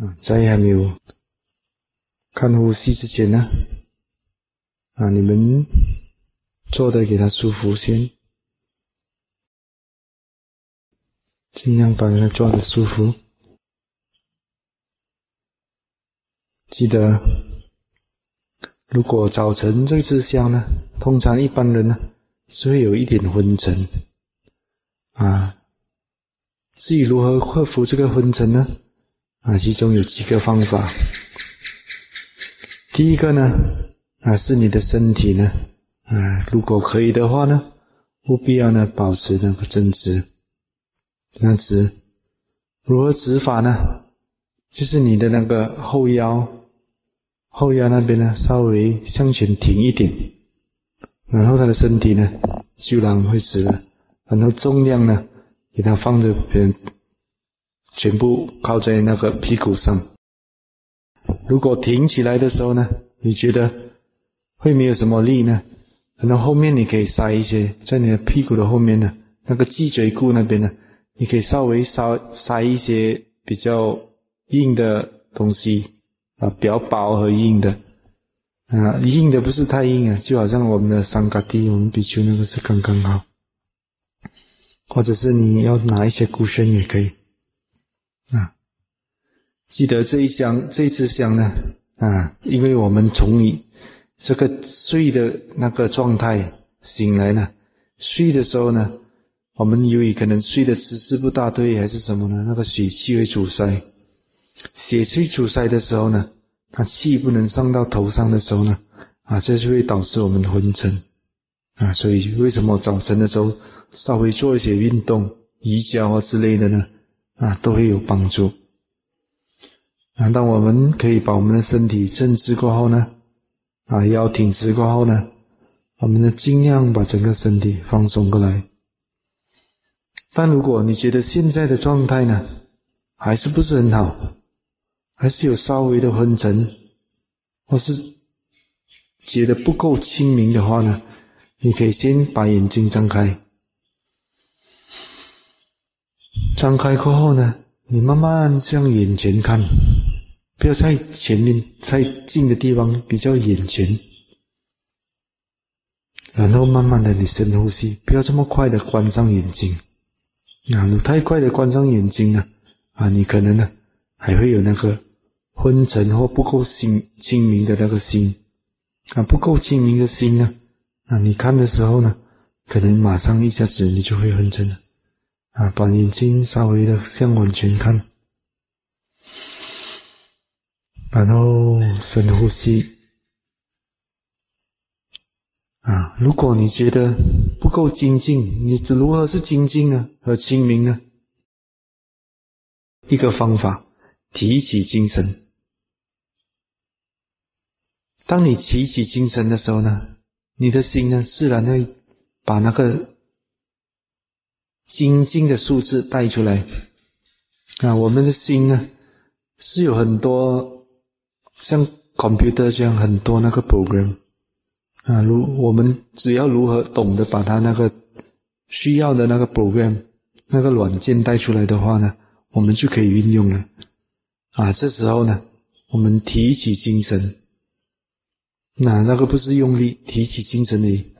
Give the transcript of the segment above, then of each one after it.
在还没有看呼吸之前呢，你们坐的给它舒服先，尽量把它坐得舒服。记得，如果早晨这个志向呢，通常一般人呢是会有一点昏沉至于如何克服这个昏沉呢？其中有几个方法。第一个呢，是你的身体呢，如果可以的话呢，务必要呢保持那个正直。那直如何直法呢？就是你的那个后腰那边呢稍微向前挺一点，然后他的身体呢就然会直了，然后重量呢给它放在全部靠在那个屁股上。如果挺起来的时候呢，你觉得会没有什么力呢，然后后面你可以塞一些，在你的屁股的后面呢，那个脊椎骨那边呢，你可以稍微塞一些比较硬的东西比较薄和硬的硬的不是太硬就好像我们的桑嘎蒂，我们比丘那个是刚刚好，或者是你要拿一些cushion身也可以记得这一支香呢因为我们从你这个睡的那个状态醒来呢，睡的时候呢，我们由于可能睡的姿势不大对还是什么呢，那个血气会阻塞，血气阻塞的时候呢，它气不能上到头上的时候呢这就会导致我们昏沉所以为什么早晨的时候稍微做一些运动，瑜伽之类的呢都会有帮助当我们可以把我们的身体正直过后呢腰挺直过后呢，我们呢尽量把整个身体放松过来。但如果你觉得现在的状态呢还是不是很好，还是有稍微的昏沉，或是觉得不够清明的话呢，你可以先把眼睛张开，张开过后呢，你慢慢向眼前看，不要在前面太近的地方，比较眼前，然后慢慢的你深呼吸，不要这么快的关上眼睛你太快的关上眼睛呢你可能呢还会有那个昏沉或不够清明的那个心不够清明的心呢你看的时候呢，可能马上一下子你就会昏沉了把眼睛稍微的向往前看，然后深呼吸如果你觉得不够精进，你如何是精进呢和清明呢？一个方法，提起精神。当你提起精神的时候呢，你的心呢自然会把那个精进的数字带出来我们的心呢是有很多像 computer 这样很多那个 program我们只要如何懂得把它那个需要的那个 program 那个软件带出来的话呢，我们就可以运用了这时候呢我们提起精神那个不是用力，提起精神而已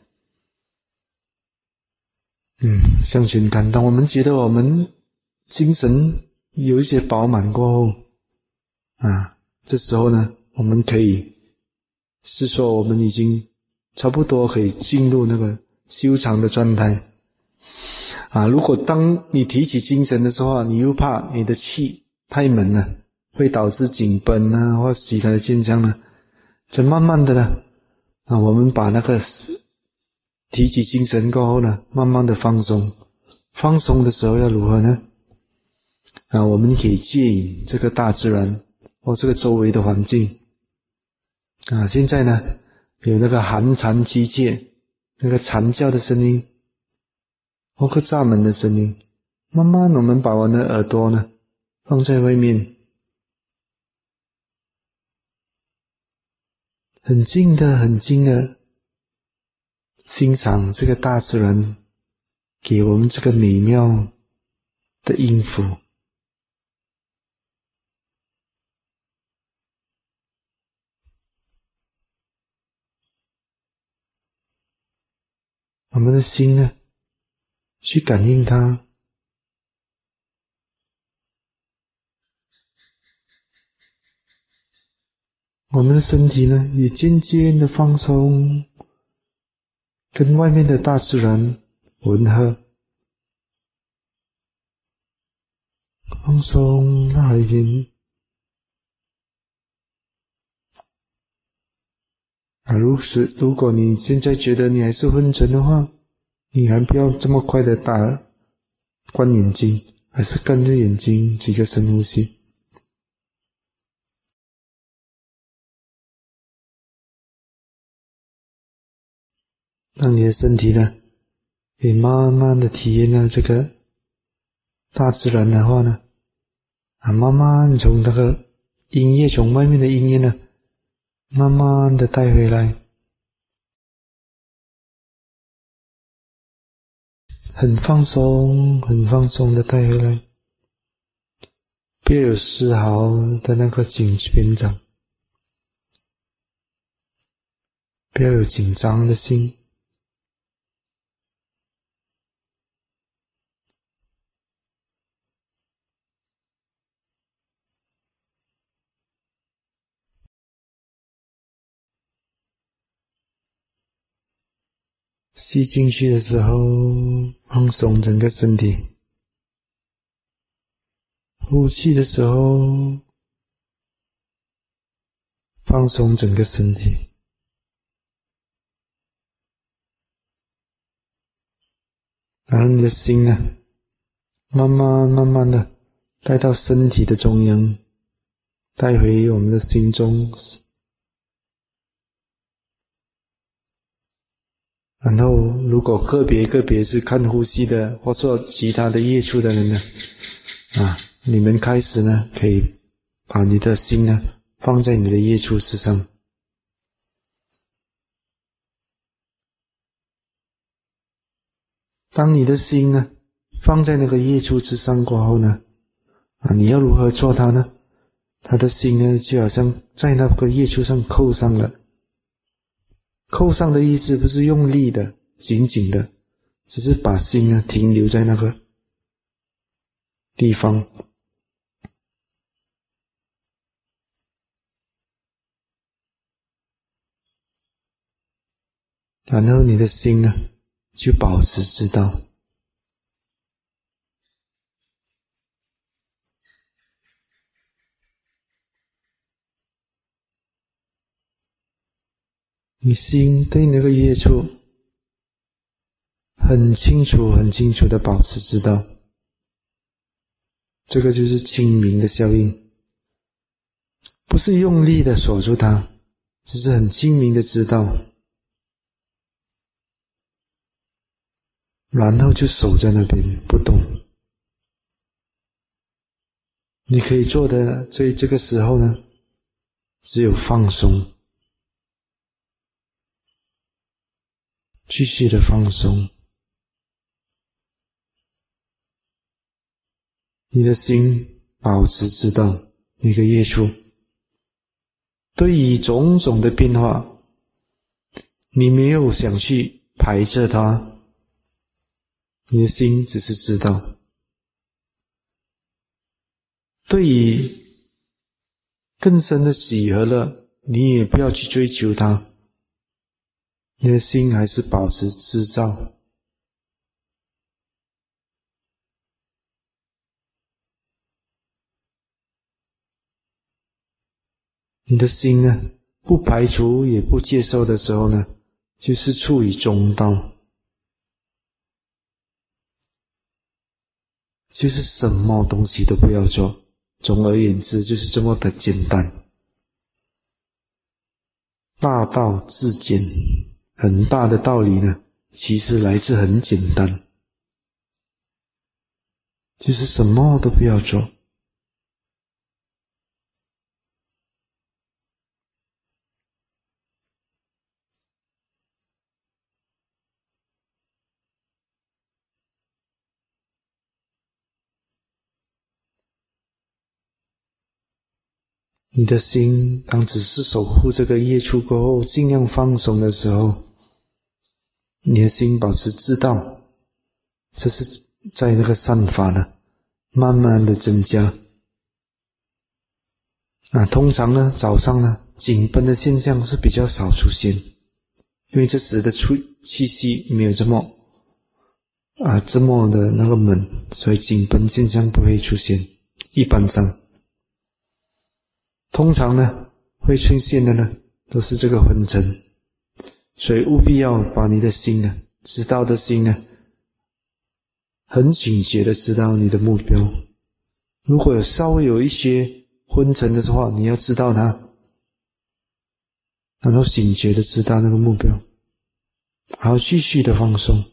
向前看，当我们觉得我们精神有一些饱满过后这时候呢我们可以是说我们已经差不多可以进入那个修长的状态如果当你提起精神的时候你又怕你的气太满了，会导致紧绷或其他的现象呢，就慢慢的呢我们把那个提起精神过后呢，慢慢的放松。放松的时候要如何呢我们可以借引这个大自然或这个周围的环境现在呢有那个寒蝉凄切，那个蝉叫的声音，或个闸门的声音，慢慢我们把我们的耳朵呢放在外面，很静的欣赏这个大自然给我们这个美妙的音符我们的心呢，去感应它。我们的身体呢，也渐渐的放松，跟外面的大自然吻合。放松到海边。如果你现在觉得你还是昏沉的话，你还不要这么快的关眼睛，还是跟着眼睛几个深呼吸。让你的身体呢，也慢慢的体验了这个大自然的话呢，慢慢从那个音乐，从外面的音乐呢，慢慢的带回来，很放松，很放松的带回来，不要有丝毫的那个紧张，不要有紧张的心。吸进去的时候，放松整个身体；呼气的时候，放松整个身体。然后你的心呢，慢慢的带到身体的中央，带回我们的心中。然后如果个别是看呼吸的或做其他的业处的人呢，你们开始呢，可以把你的心呢放在你的业处之上。当你的心呢放在那个业处之上过后呢，你要如何做它呢？他的心呢就好像在那个业处上扣上了。扣上的意思不是用力的紧紧的，只是把心呢停留在那个地方。然后你的心呢就保持知道。你心对那个业处很清楚的保持知道，这个就是清明的效应，不是用力的锁住它，只是很清明的知道，然后就守在那边不动。你可以做的在这个时候呢，只有放松，继续的放松。你的心保持知道那个业处，对于种种的变化，你没有想去排斥它，你的心只是知道。对于更深的喜和乐，你也不要去追求它，你的心还是保持知照。你的心呢，不排除也不接受的时候呢，就是处于中道，就是什么东西都不要做。总而言之，就是这么的简单。大道至简，很大的道理呢，其实来自很简单，就是什么都不要做。你的心当只是守护这个业处过后，尽量放松的时候， 你的心保持知道，这是在那个善法呢慢慢的增加。通常呢早上呢紧绷的现象是比较少出现，因为这时的气息没有这么的那个猛，所以紧绷现象不会出现。一般上通常呢会出现的呢都是这个昏沉，所以务必要把你的心呢知道的心呢很警觉的知道你的目标。如果有稍微有一些昏沉的话，你要知道它，然后警觉的知道那个目标，然后继续的放松。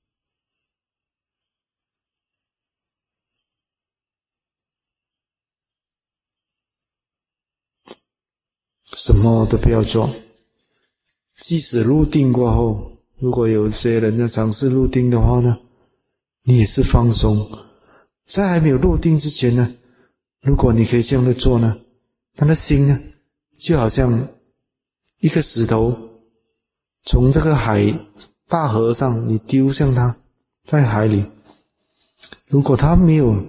什么都不要做，即使入定过后，如果有些人要尝试入定的话呢，你也是放松。在还没有入定之前呢，如果你可以这样的做呢，他的心呢就好像一个石头从这个大河上你丢向它，在海里，如果它没有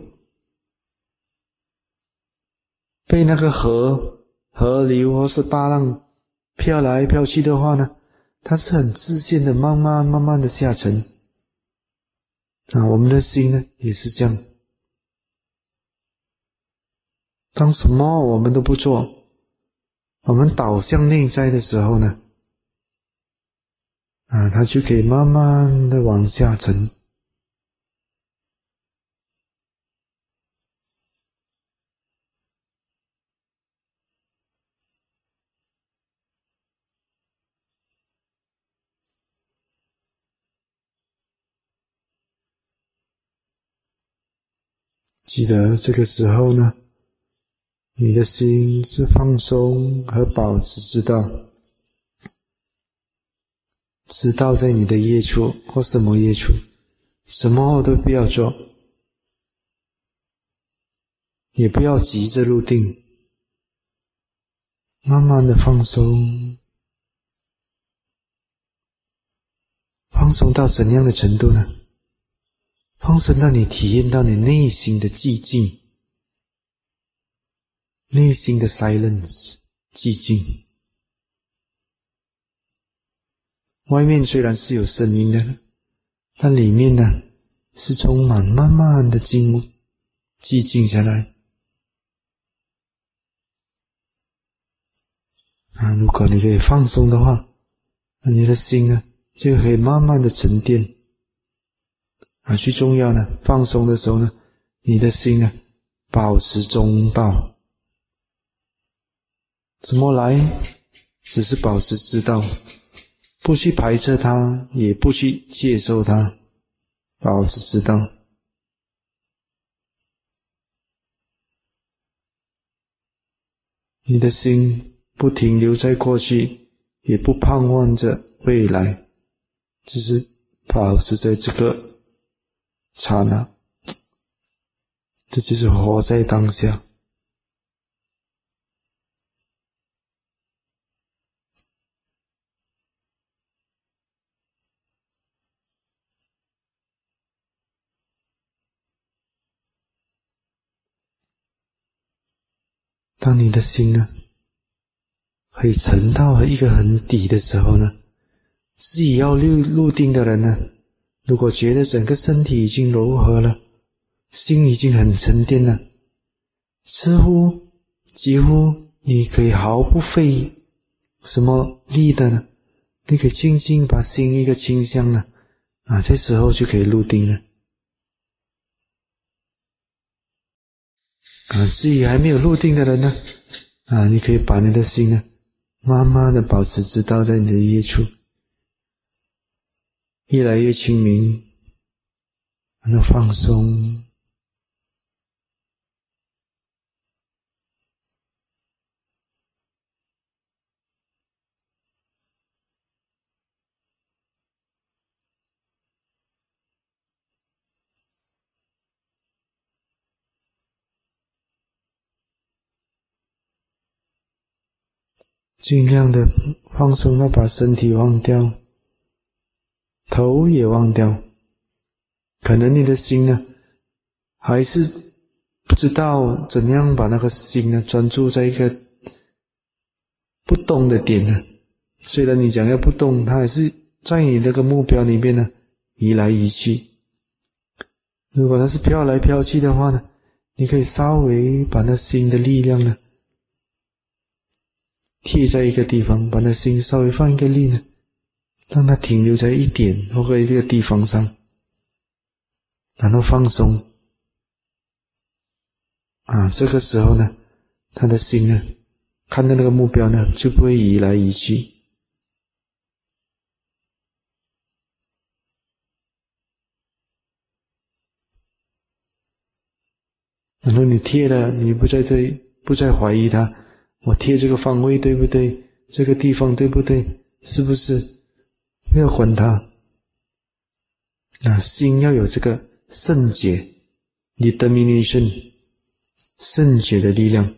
被那个河流或是大浪飘来飘去的话呢，它是很自然的慢慢的下沉。我们的心呢也是这样，当什么我们都不做，我们导向内在的时候呢，它就可以慢慢的往下沉。记得这个时候呢，你的心是放松和保持知道，知道在你的业处或什么业处，什么都不要做，也不要急着入定，慢慢的放松。放松到怎样的程度呢？放松到你体验到你内心的寂静，内心的 silence 寂静。外面虽然是有声音的，但里面呢是充满慢慢的寂静下来。如果你可以放松的话，那你的心呢就可以慢慢的沉淀。最重要呢，放松的时候呢，你的心呢保持中道。怎么来？只是保持知道，不去排斥它，也不去接受它，保持知道。你的心不停留在过去，也不盼望着未来，只是保持在这个刹那，这就是活在当下。当你的心呢可以沉到一个很底的时候呢，自己要入定的人呢，如果觉得整个身体已经柔和了，心已经很沉淀了，几乎你可以毫不费什么力的呢，你可以轻轻把心一个倾向呢，这时候就可以入定了。至于还没有入定的人呢，你可以把你的心呢慢慢的保持知道在你的业处，越来越清明，然后放松。尽量的放松到把身体忘掉， 头也忘掉，可能你的心呢，还是不知道怎样把那个心呢专注在一个不动的点呢。虽然你讲要不动，它还是在你那个目标里面呢移来移去。如果它是飘来飘去的话呢，你可以稍微把那心的力量呢贴在一个地方，把那心稍微放一个力呢，让它停留在一点或者一个地方上，然后放松。这个时候呢，他的心呢，看到那个目标呢，就不会移来移去。然后你贴了，你不再怀疑它，我贴这个方位对不对？这个地方对不对？是不是？不要管它。心要有这个圣觉 determination 圣觉的力量。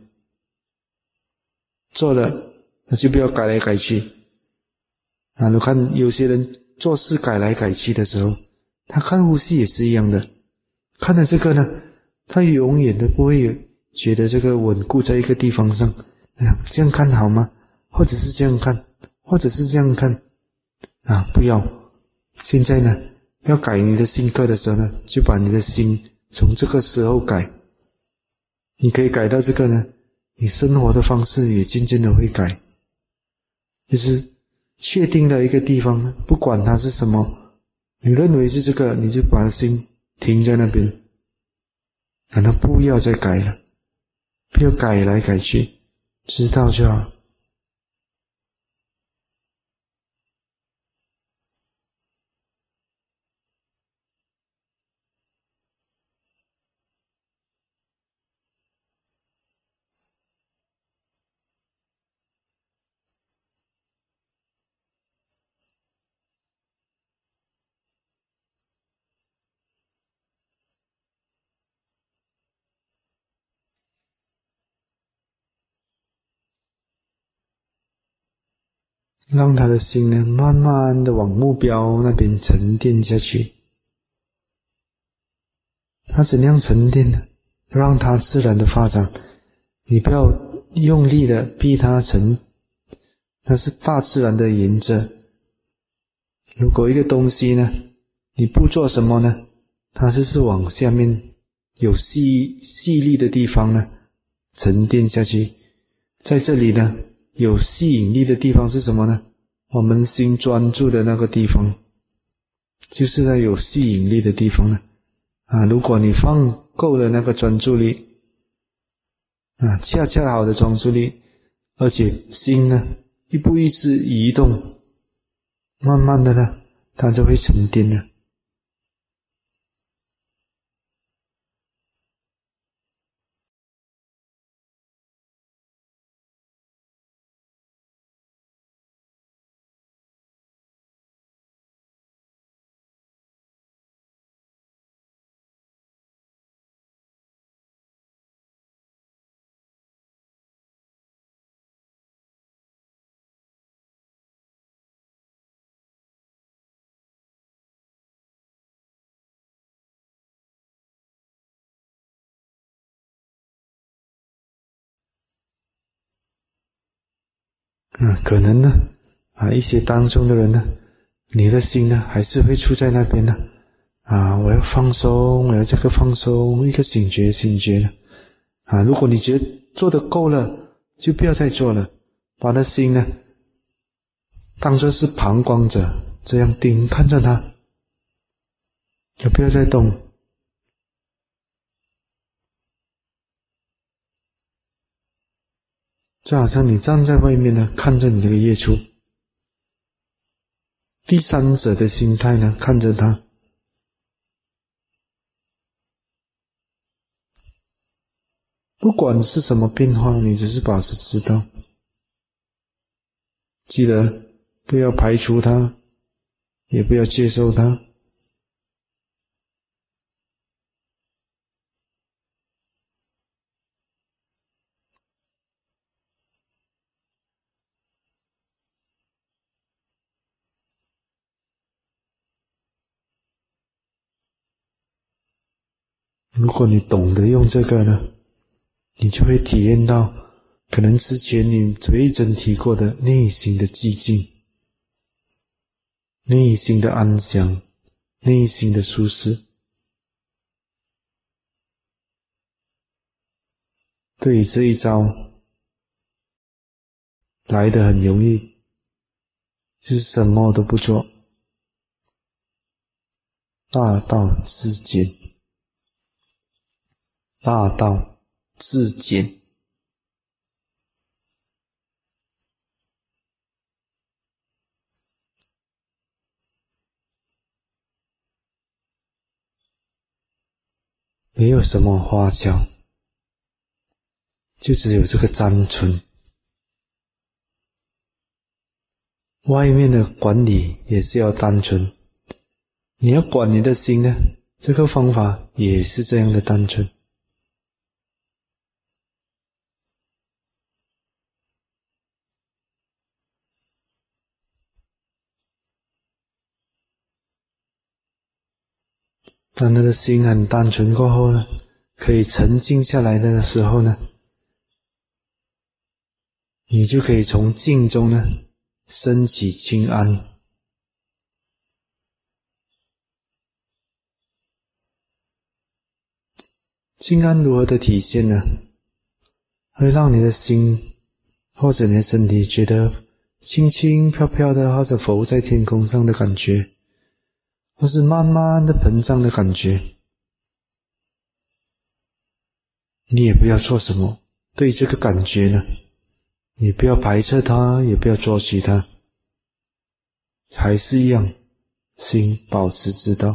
做了，那就不要改来改去。你看有些人做事改来改去的时候，他看呼吸也是一样的。看了这个呢，他永远都不会觉得这个稳固在一个地方上。这样看好吗？或者是这样看，或者是这样看。不要。现在呢，要改你的性格的时候呢，就把你的心从这个时候改。你可以改到这个呢，你生活的方式也渐渐的会改。就是确定的一个地方，不管它是什么，你认为是这个，你就把心停在那边，然后不要再改了，不要改来改去，知道就好。让他的心呢，慢慢的往目标那边沉淀下去。他怎样沉淀呢？让他自然的发展，你不要用力的逼他沉，那是大自然的原则。如果一个东西呢，你不做什么呢，它就是往下面有细粒的地方呢沉淀下去。在这里呢，有吸引力的地方是什么呢？我们心专注的那个地方，就是在有吸引力的地方呢。如果你放够了那个专注力，恰恰好的专注力，而且心呢不一直移动，慢慢的呢，它就会沉淀了。可能呢，一些当中的人呢，你的心呢还是会处在那边呢。我要放松，我要这个放松，一个醒觉的。如果你觉得做得够了，就不要再做了，把那心呢当作是旁观者，这样看着它，就不要再动。就好像你站在外面呢，看着你这个夜出，第三者的心态呢，看着它。不管是什么变化，你只是保持知道。记得不要排除它，也不要接受它。 如果你懂得用这个呢，你就会体验到可能之前你随真提过的内心的寂静，内心的安详，内心的舒适。对于这一招来得很容易，就是什么都不做，大道至简，大道至简。没有什么花俏，就只有这个单纯。外面的管理也是要单纯，你要管你的心呢，这个方法也是这样的单纯。当他的心很单纯过后呢，可以沉静下来的时候呢，你就可以从静中呢升起清安。清安如何的体现呢？会让你的心或者你的身体觉得轻轻飘飘的，或者浮在天空上的感觉，或是慢慢的膨胀的感觉。你也不要做什么，对这个感觉呢，你不要排斥它，也不要捉取它，还是一样，心保持知道。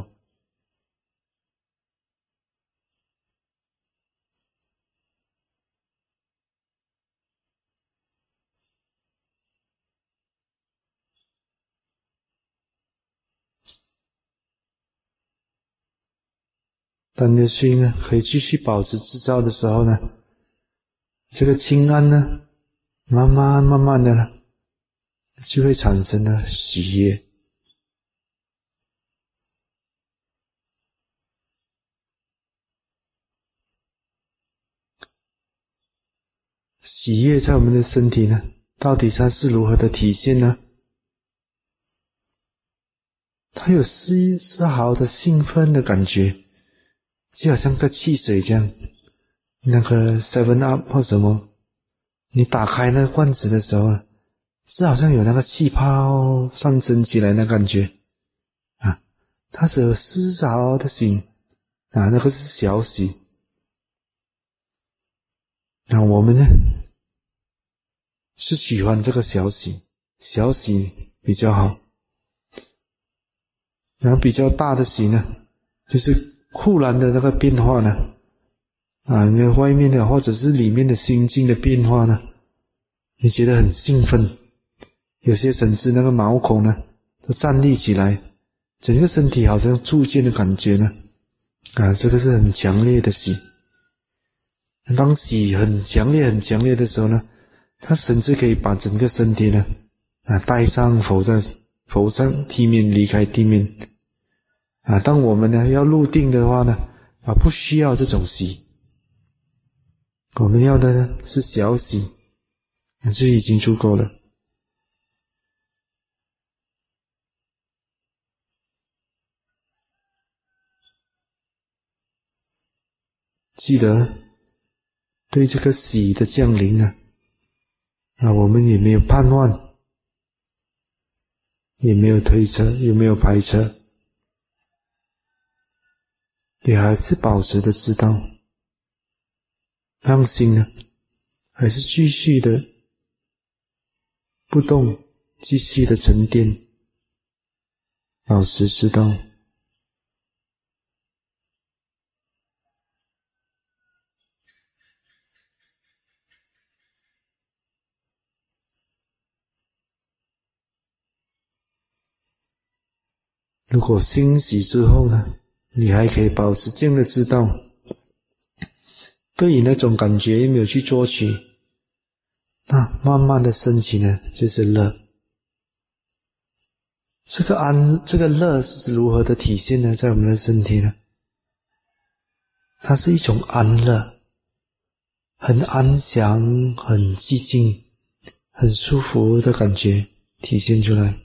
当你的心呢可以继续保持知道的时候呢，这个清安呢慢慢的呢就会产生了喜悦。喜悦在我们的身体呢，到底它是如何的体现呢？它有丝毫的兴奋的感觉，就好像个汽水这样，那个 7 Up 或什么，你打开那个罐子的时候，是好像有那个气泡上升起来的感觉啊，它是有丝毫的喜啊，那个是小喜。那我们呢是喜欢这个小喜，小喜比较好。然后比较大的喜呢，就是忽然的那个变化呢，你外面的或者是里面的心境的变化呢，你觉得很兴奋，有些甚至那个毛孔呢都站立起来，整个身体好像触电的感觉呢，这个是很强烈的喜。当喜很强烈的时候呢，它甚至可以把整个身体呢带上浮上地面，离开地面当我们呢要入定的话呢不需要这种喜，我们要的呢是小喜，这已经足够了。记得对这个喜的降临呢我们也没有盼望，也没有推测，也没有排斥，也还是保持的知道，让心呢还是继续的不动，继续的沉淀，保持知道。如果欣喜之后呢，你还可以保持这样的知道，对于那种感觉也没有去捉取，那慢慢的升起呢就是乐。这个乐是如何的体现呢？在我们的身体呢， 它是一种安乐，很安详，很寂静，很舒服的感觉体现出来。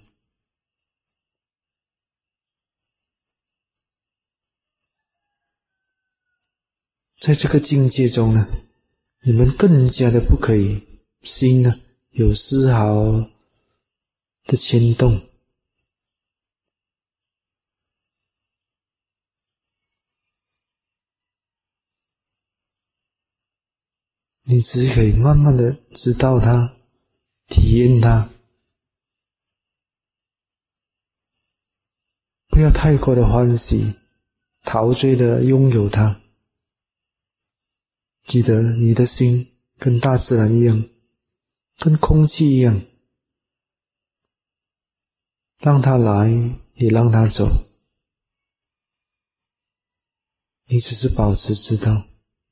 在这个境界中呢，你们更加的不可以心呢有丝毫的牵动，你只可以慢慢的知道它，体验它，不要太过的欢喜，陶醉的拥有它。记得你的心跟大自然一样，跟空气一样，让它来，也让它走。你只是保持知道。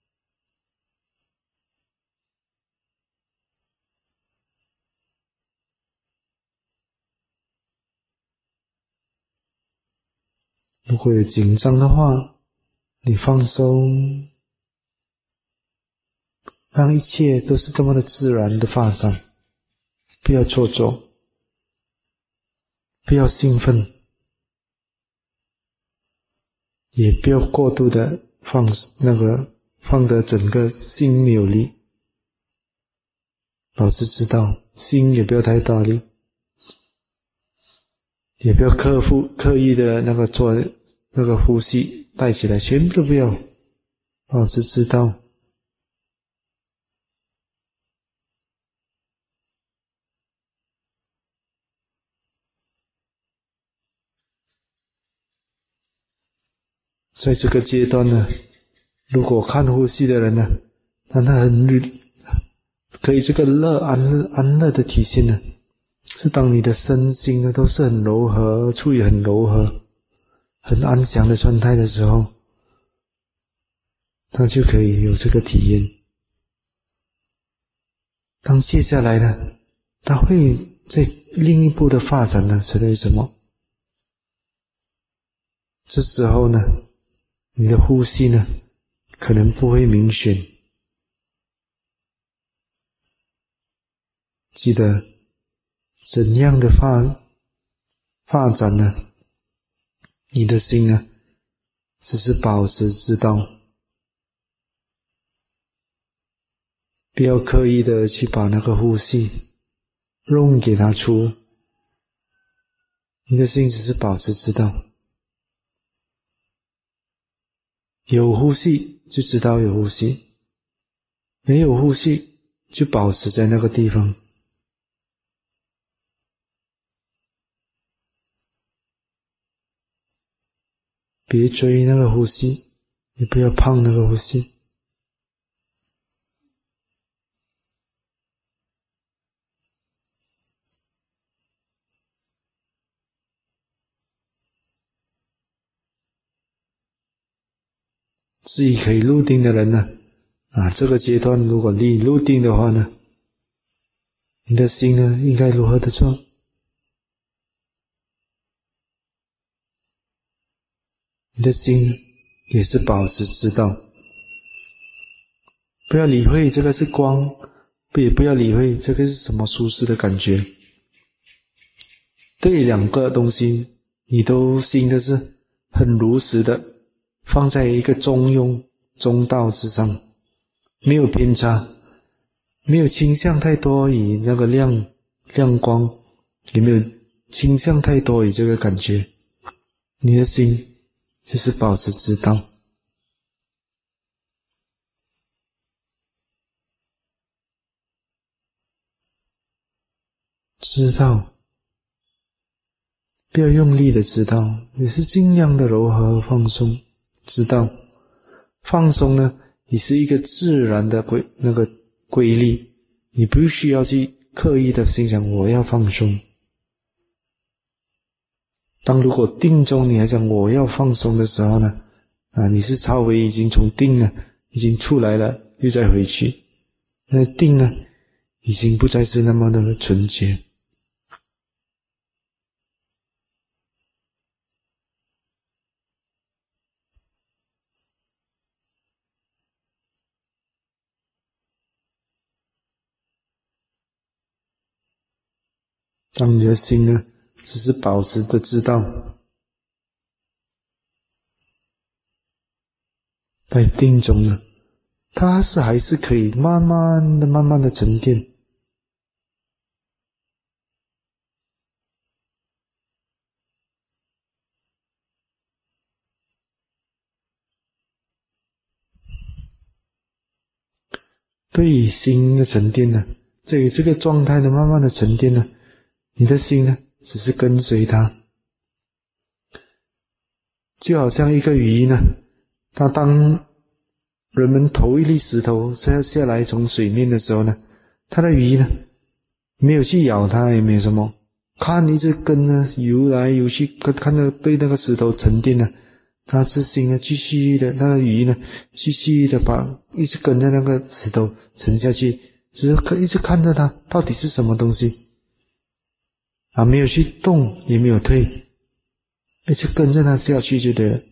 如果有紧张的话，你放松，让一切都是这么的自然的发展，不要做作，不要兴奋，也不要过度的放得整个心没有力，保持知道，心也不要太大力，也不要刻意的做呼吸带起来，全部都不要，保持知道。在这个阶段呢，如果看呼吸的人呢，那他可以这个安乐的体现呢，是当你的身心呢都是很柔和，处于很柔和、很安详的状态的时候，他就可以有这个体验。当接下来呢，他会在另一步的发展呢，是为什么？这时候呢，你的呼吸呢，可能不会明显。记得怎样的发展呢？你的心呢，只是保持知道，不要刻意的去把那个呼吸弄给它出。你的心只是保持知道，有呼吸就知道有呼吸，没有呼吸就保持在那个地方。别追那个呼吸，也不要碰那个呼吸。至于可以入定的人呢，这个阶段如果你入定的话呢，你的心呢应该如何的做？你的心也是保持知道，不要理会这个是光，也不要理会这个是什么舒适的感觉。对两个东西，你都心的是很如实的放在一个中道之上，没有偏差，没有倾向太多以那个亮光，也没有倾向太多以这个感觉。你的心就是保持知道，知道，不要用力的知道，也是尽量的柔和放松。知道，放松呢，也是一个自然的规律，你不需要去刻意的心想我要放松。当如果定中你还想我要放松的时候呢，你是稍微已经从定呢已经出来了，又再回去，那定呢已经不再是那么的纯洁。 当你的心呢，只是保持的知道，在定中呢，它还是可以慢慢的沉淀。对于心的沉淀呢，对于这个状态的慢慢的沉淀呢，你的心呢，只是跟随它。就好像一个鱼呢，它当人们投一粒石头下来从水面的时候呢，它的鱼呢，没有去咬它，也没有什么，看一直跟呢游来游去，看着被那个石头沉淀了，他自心呢继续的，那个鱼呢继续的一直跟着那个石头沉下去，只是一直看着它到底是什么东西啊，没有去动也没有退，一直跟着它下去就对了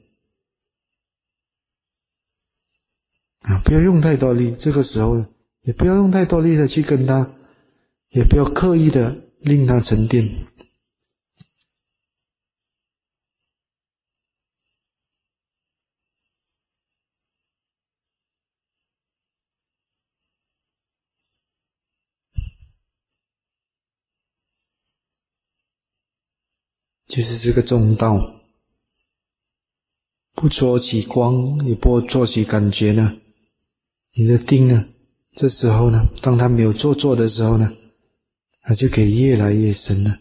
啊，不要用太多力，这个时候也不要用太多力的去跟它，也不要刻意的令它沉淀。就是这个中道，不捉起光，也不捉起感觉呢，你的定呢，这时候呢，当它没有做的时候呢，它就可以越来越深了。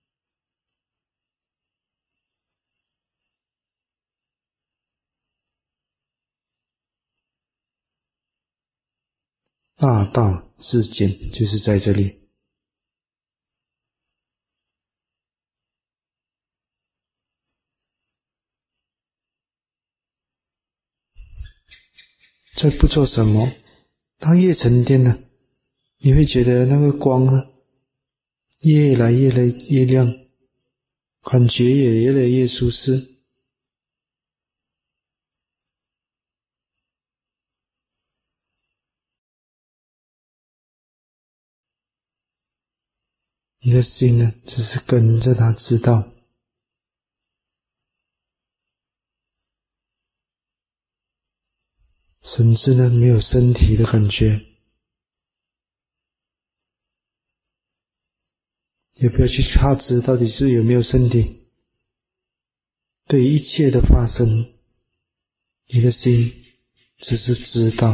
大道至简就是在这里。再不做什么，当越沉淀呢，你会觉得那个光呢，越来越亮，感觉也越来越舒适。你的心呢，只是跟着它知道。甚至呢，没有身体的感觉，也不要去察知到底是有没有身体。对于一切的发生，你的心只是知道。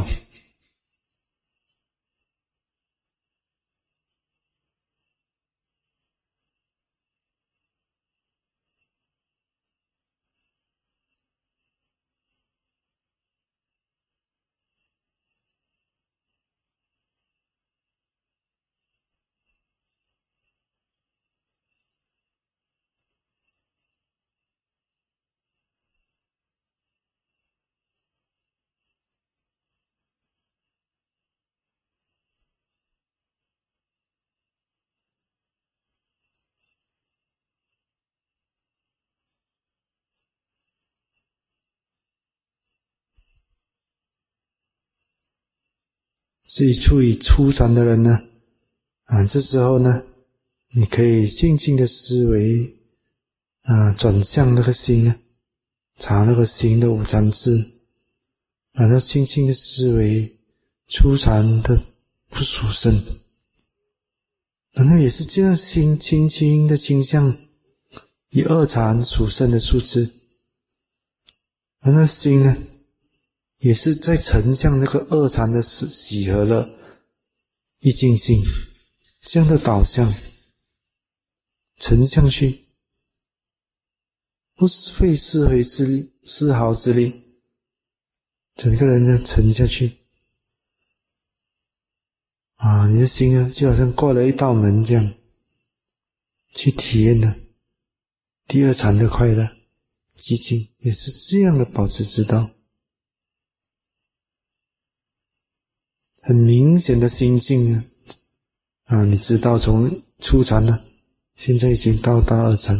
所以处于初禅的人呢，这时候呢，你可以静静的思维，转向那个心呢，查那个心的五禅智，然后轻轻的思维初禅的不属身，然后也是这样心轻轻的倾向以二禅属身的数字，然后心呢，也是在沉向那个二禅的喜和乐一境性这样的导向，沉向去，不是费丝毫之力，整个人呢沉下去你的心呢就好像过了一道门这样，去体验了第二禅的快乐寂静，也是这样的保持之道。很明显的心境呢，你知道从初禅呢，现在已经到达二禅，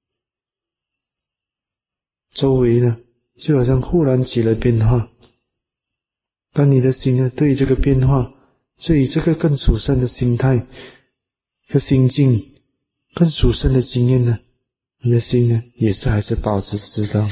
周围呢就好像忽然起了变化，当你的心呢对这个变化，对于这个更殊胜的心态和心境更殊胜的经验呢，你的心呢也是还是保持知道。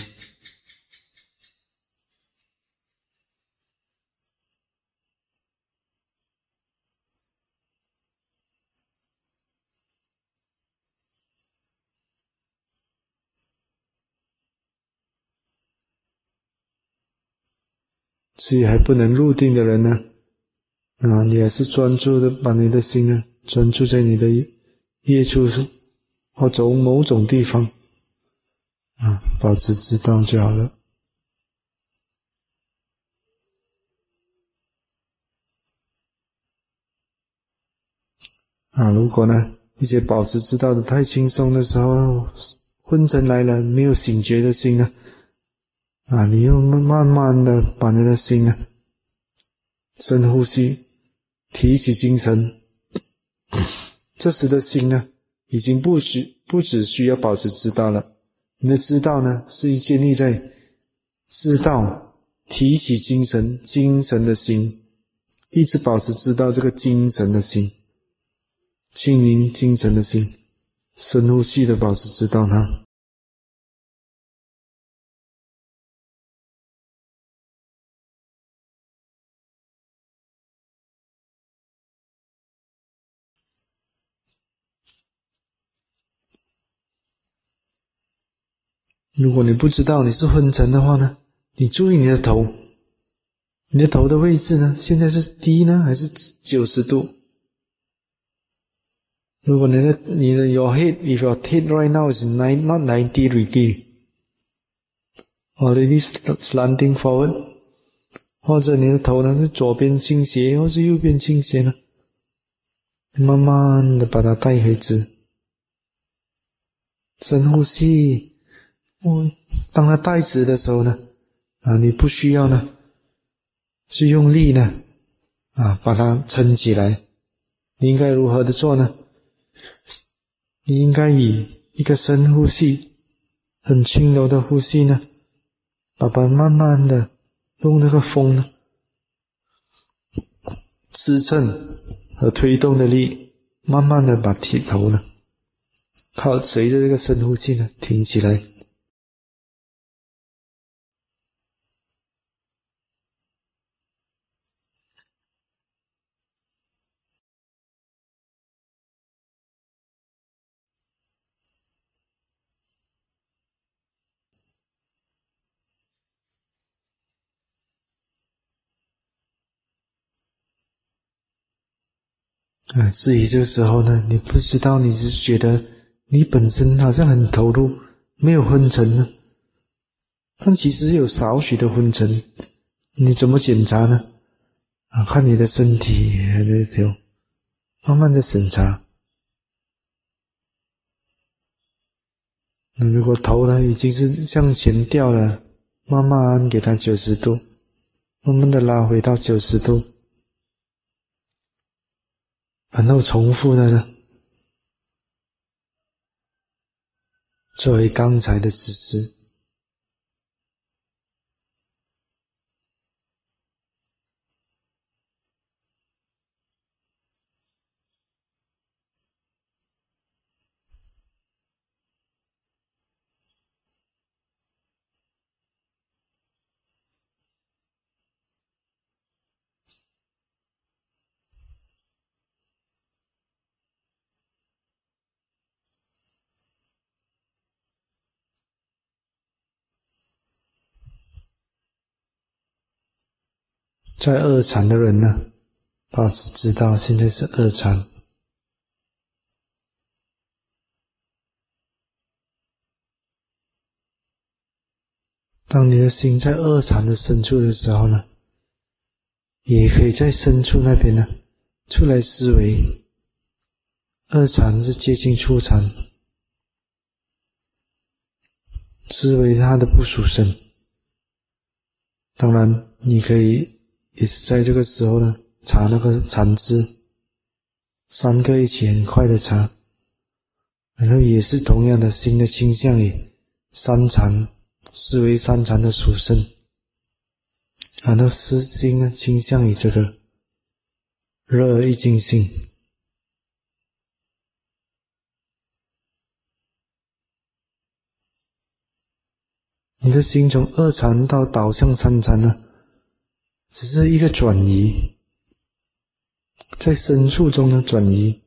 所以还不能入定的人呢，你还是专注的把你的心呢专注在你的业处或走某种地方保持知道就好了。如果呢一些保持知道的太轻松的时候，昏沉来了，没有醒觉的心呢你又慢慢的把你的心呢深呼吸，提起精神，这时的心呢已经不只需要保持知道了，你的知道呢是建立在知道提起精神的心，一直保持知道这个精神的心，心灵精神的心，深呼吸的保持知道它。如果你不知道你是昏沉的话呢，你注意你的头，你的头的位置呢现在是低呢还是90度？如果你的 your head, if your head right now is not 90 degree, already slanting forward, 或者你的头呢是左边倾斜或是右边倾斜呢，慢慢的把它带回直，深呼吸。当它带直的时候呢你不需要呢是用力呢把它撑起来，你应该如何的做呢？你应该以一个深呼吸，很轻柔的呼吸呢，把它慢慢的用那个风呢支撑和推动的力，慢慢的把体头呢随着这个深呼吸呢挺起来。至于这个时候呢，你不知道，你只是觉得你本身好像很投入，没有昏沉呢，但其实有少许的昏沉，你怎么检查呢？看你的身体里头，慢慢的审查。如果头呢已经是向前掉了，慢慢给它90度，慢慢的拉回到90度。然后重复的呢作为刚才的姿势。在二禅的人呢，保持知道现在是二禅。当你的心在二禅的深处的时候呢，也可以在深处那边呢出来思维。二禅是接近初禅，思维它的不属生。当然你可以也是在这个时候呢查那个禅字，3个一起很快的查，然后也是同样的心的倾向于三禅，思维三禅的属生，然后心呢倾向于这个热一境性。 你的心从二禅到导向三禅呢，只是一个转移，在深处中的转移。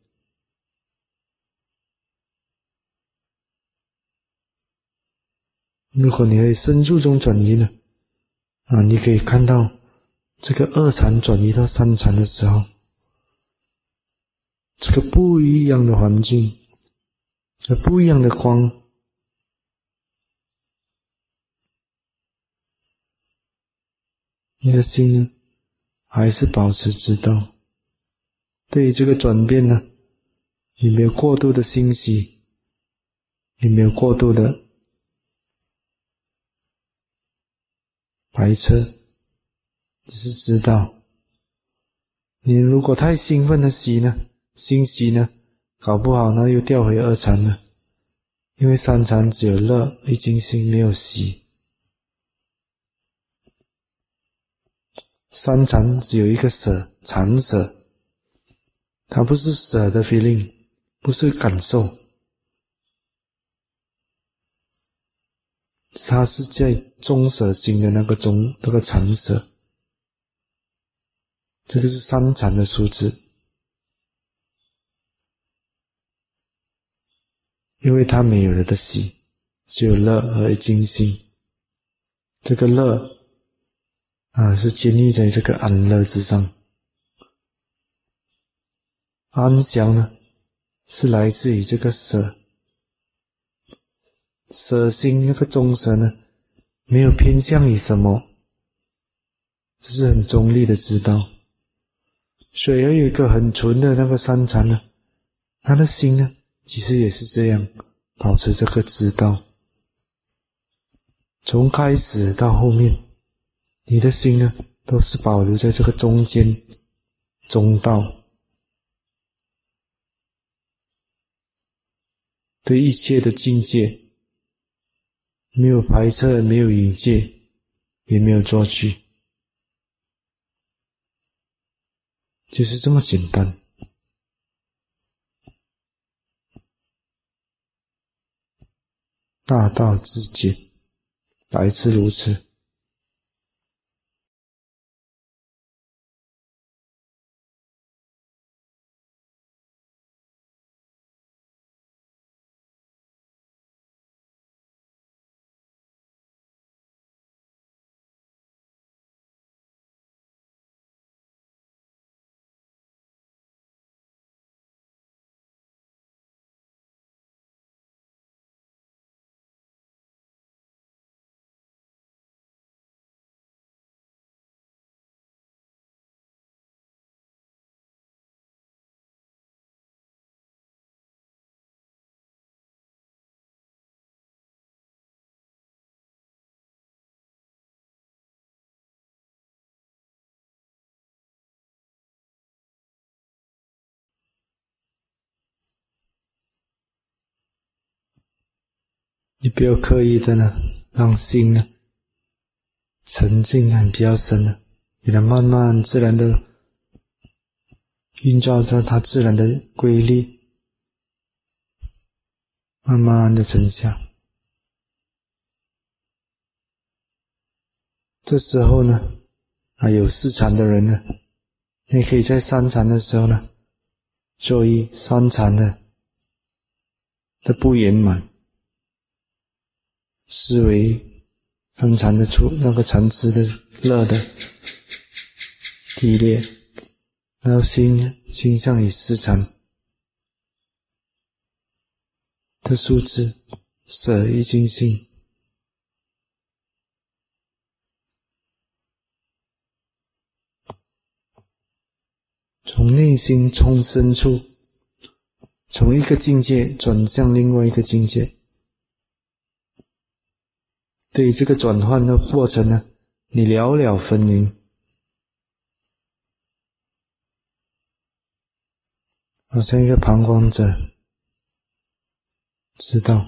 如果你在深处中转移呢，你可以看到这个二禅转移到三禅的时候，这个不一样的环境，不一样的光，你的心呢，还是保持知道。对于这个转变呢，你没有过度的欣喜，你没有过度的排斥，只是知道。你如果太兴奋的欣喜呢，搞不好呢又掉回二禅了，因为三禅只有乐与尽兴，没有喜。三禅只有一个舍，禅舍，它不是舍的 feeling， 不是感受，它是在中舍心的那个禅舍。这个是三禅的数字，因为它没有了的喜，只有乐和尽兴。这个乐是建立在这个安乐之上，安详呢是来自于这个舍心，那个中舍呢没有偏向于什么，只是很中立的知道。所以要有一个很纯的那个三禅呢，他的心呢其实也是这样，保持这个知道。从开始到后面，你的心呢都是保留在这个中间中道，对一切的境界没有排斥，没有引介，也没有作句，就是这么简单。大道至简，来自如此。你不要刻意的呢让心呢沉浸比较深了，给它慢慢自然的运照着它自然的规律，慢慢的沉下。这时候呢有四禅的人呢，你可以在三禅的时候呢注意三禅的不圆满，视为三禅的那个禅师的乐的低劣，然后心倾向于四禅的数字舍与尽兴。从内心从深处，从一个境界转向另外一个境界。对于这个转换的过程呢，你了了分明，好像一个旁观者知道。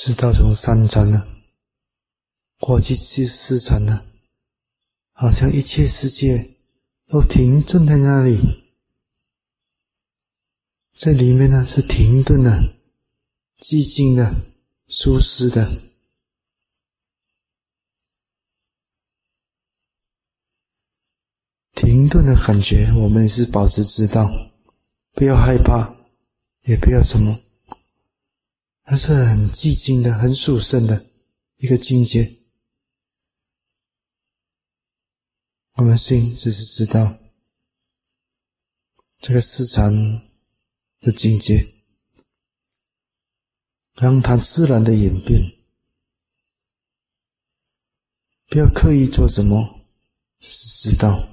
直到从三禅呢过去四禅呢，好像一切世界都停顿在那里，在里面呢是停顿的、寂静的、舒适的。停顿的感觉我们也是保持知道，不要害怕，也不要什么，它是很寂静的、很殊胜的一个境界。我们心只是知道这个四禅的境界，让它自然的演变，不要刻意做什么，是知道。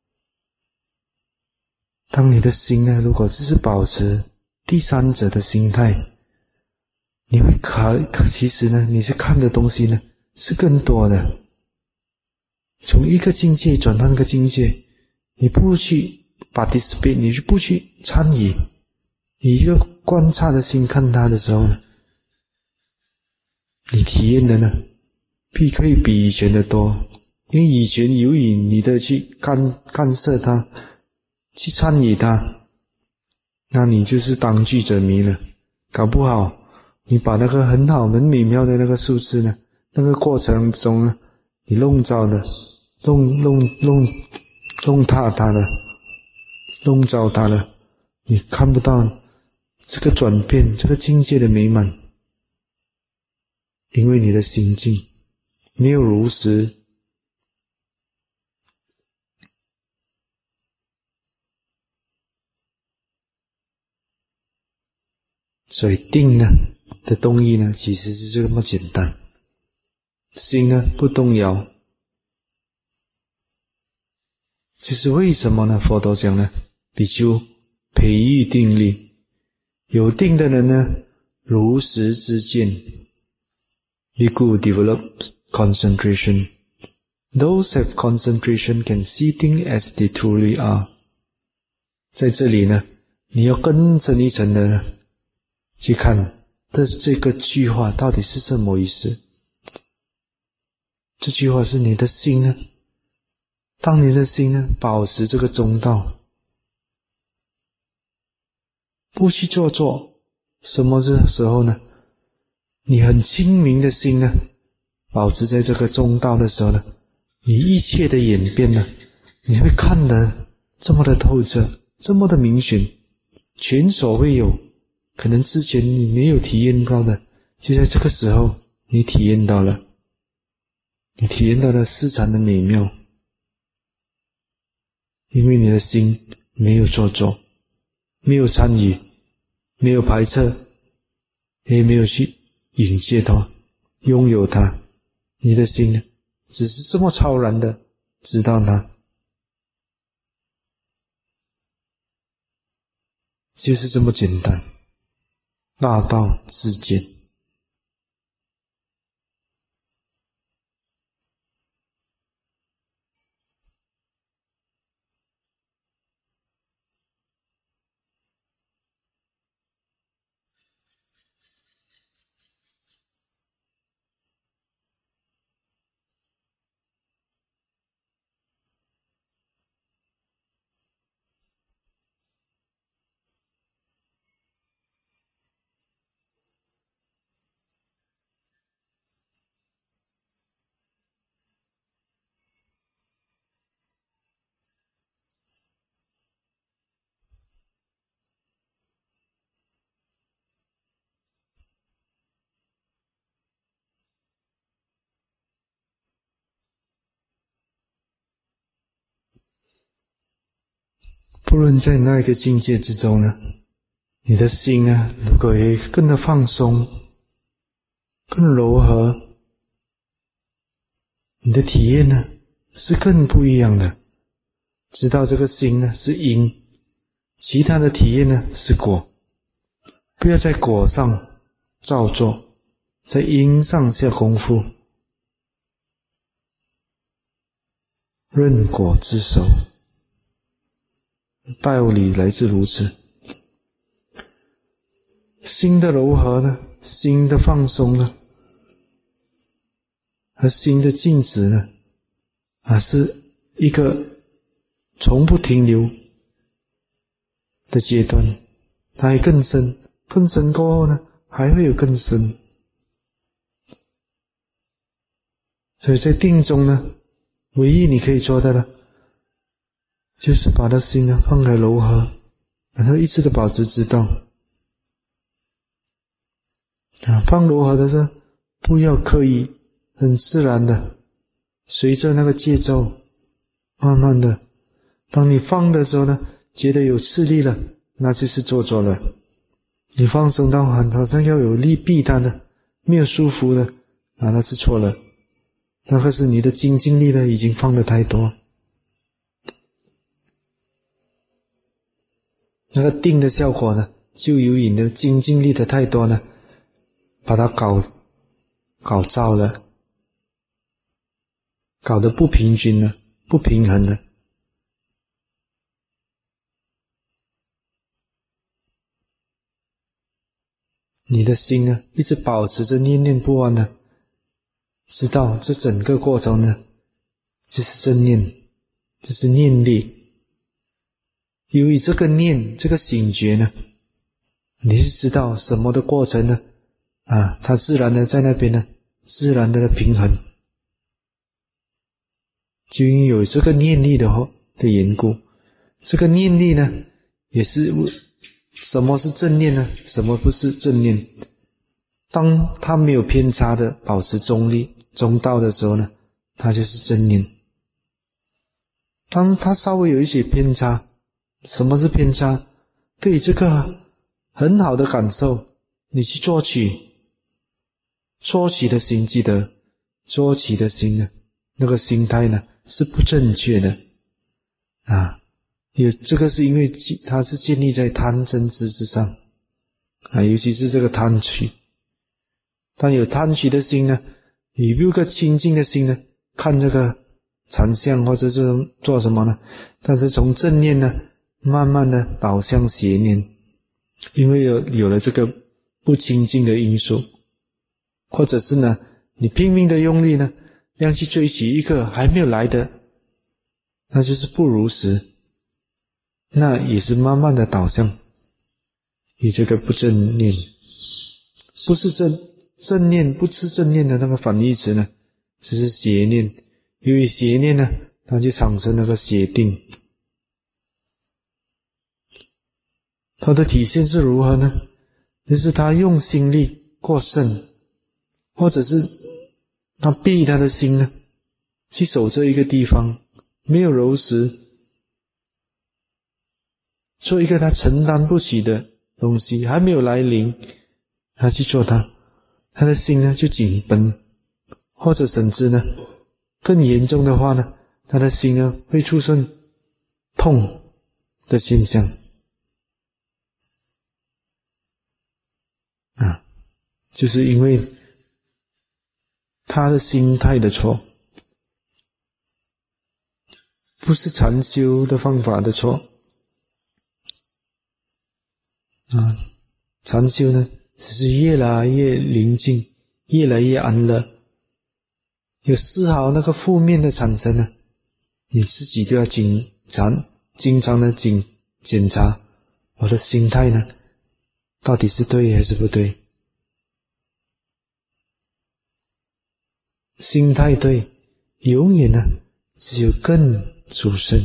当你的心呢，如果只是保持第三者的心态，你会其实呢，你是看的东西呢是更多的。从一个境界转到一个境界，你不去participate，你就不去参与，你一个观察的心看它的时候呢，你体验的呢可以比以前的多。因为以前由于你的去干涉它，去参与它，那你就是当局者迷了。搞不好你把那个很好很美妙的那个数字呢，那个过程中呢，你弄糟了，弄塌它了，弄糟它了，你看不到这个转变，这个境界的美满。因为你的心境没有如实，所以定呢的动意呢，其实是这么简单。心呢不动摇，就是为什么呢？佛陀讲呢，比丘培育定力，有定的人呢，如实知见。Bhikkhu develop concentration. Those have concentration can see things as they truly are. 在这里呢，你要更深一层的呢去看这个句话到底是什么意思。这句话是你的心呢，当你的心呢保持这个中道，不去做，什么时候呢？你很清明的心呢保持在这个中道的时候呢，你一切的演变呢，你会看得这么的透彻，这么的明显，前所未有，可能之前你没有体验到的，就在这个时候你体验到了，你体验到了四禅的美妙。因为你的心没有做作，没有参与，没有排斥，也没有去引介它，拥有它，你的心呢只是这么超然的知道它，就是这么简单，大道至简。不论在那一个境界之中呢，你的心呢如果也更的放松，更柔和，你的体验呢是更不一样的。知道这个心呢是因，其他的体验呢是果，不要在果上造作，在因上下功夫，任果自守。道理来自如此。心的柔和呢，心的放松呢， 而心的静止呢，是一个从不停留的阶段，它还更深，更深过后呢，还会有更深。所以在定中呢，唯一你可以做到的，就是把它心呢放在柔和，然后一直的保持知道。放柔和的时候，不要刻意，很自然的，随着那个节奏，慢慢的，当你放的时候呢，觉得有吃力了，那就是做作了。你放松到好像要有力避它的，没有舒服的，那是错了。那个是你的精进力呢，已经放得太多。那个定的效果呢，就由于你的精进力的太多呢，把它搞糟了，搞得不平均了，不平衡了。你的心呢，一直保持着念念不忘的，知道这整个过程呢，就是正念，就是念力。由于这个念，这个醒觉呢，你是知道什么的过程呢？它自然的在那边呢，自然的平衡。就因为有这个念力的缘故，这个念力呢，也是什么是正念呢？什么不是正念？当它没有偏差的保持中立、中道的时候呢，它就是正念。当它稍微有一些偏差，什么是偏差？对这个很好的感受，你去做起的心，记得做起的心呢，那个心态呢是不正确的这个是因为它是建立在贪嗔痴之上尤其是这个贪取。当有贪取的心呢，你有个清净的心呢，看这个禅相或者是做什么呢？但是从正念呢，慢慢的导向邪念，因为有了这个不清净的因素，或者是呢，你拼命的用力呢，要去追寻一个还没有来的，那就是不如实，那也是慢慢的导向你这个不正念，不是正念，不是正念的那个反义词呢，这是邪念。由于邪念呢，它就产生那个邪定。它的体现是如何呢？就是他用心力过剩，或者是他逼他的心呢，去守这一个地方，没有柔实，做一个他承担不起的东西，还没有来临，他去做它，他的心呢就紧绷，或者甚至呢更严重的话呢，他的心呢会出现痛的现象就是因为他的心态的错，不是禅修的方法的错禅修呢只是越来越宁静，越来越安乐，有丝毫那个负面的产生呢，你自己都要经常的检查我的心态呢到底是对还是不对。心态对，永远呢只有更殊胜。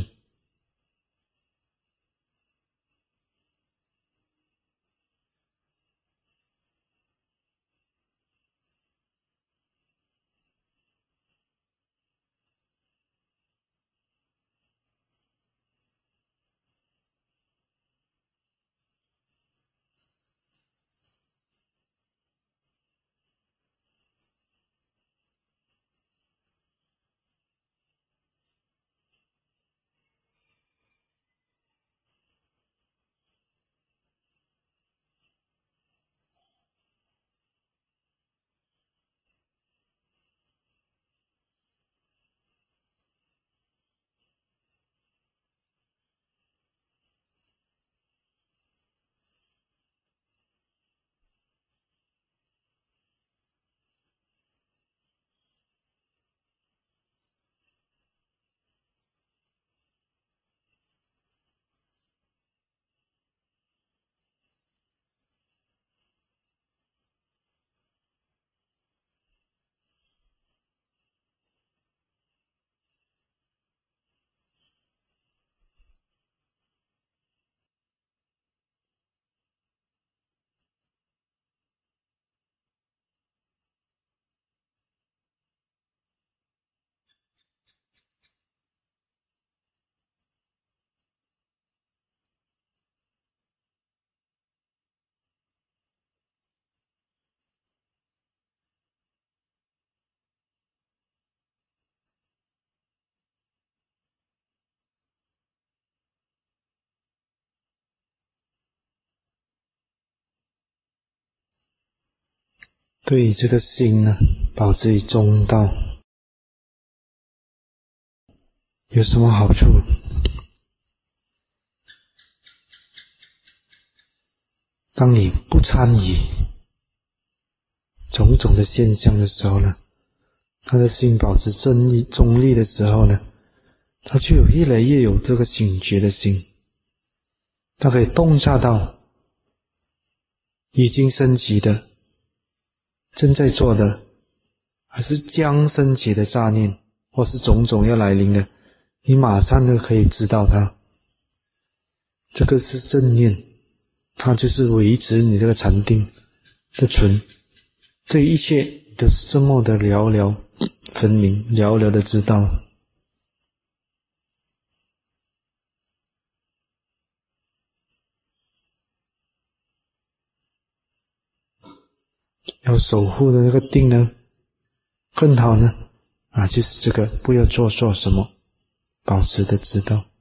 对这个心呢，保持于中道，有什么好处？当你不参与种种的现象的时候呢，他的心保持中立的时候呢，他就越来越有这个醒觉的心，他可以洞察到已经升起的、正在做的，还是将升起的杂念，或是种种要来临的，你马上就可以知道它。这个是正念，它就是维持你这个禅定的存，对一切都是这么的寥寥分明，寥寥的知道。要守护的那个定呢，更好呢，就是这个不要做什么，保持的知道。